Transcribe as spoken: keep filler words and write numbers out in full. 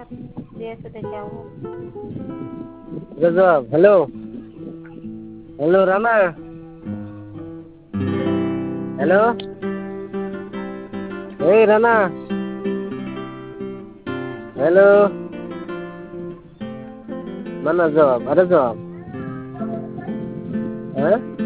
Dia sudah jauh. Udah jawab. Halo. Halo Rama. Halo. Hei Rama. Halo. Mana jawab? Ada jawab? Hah?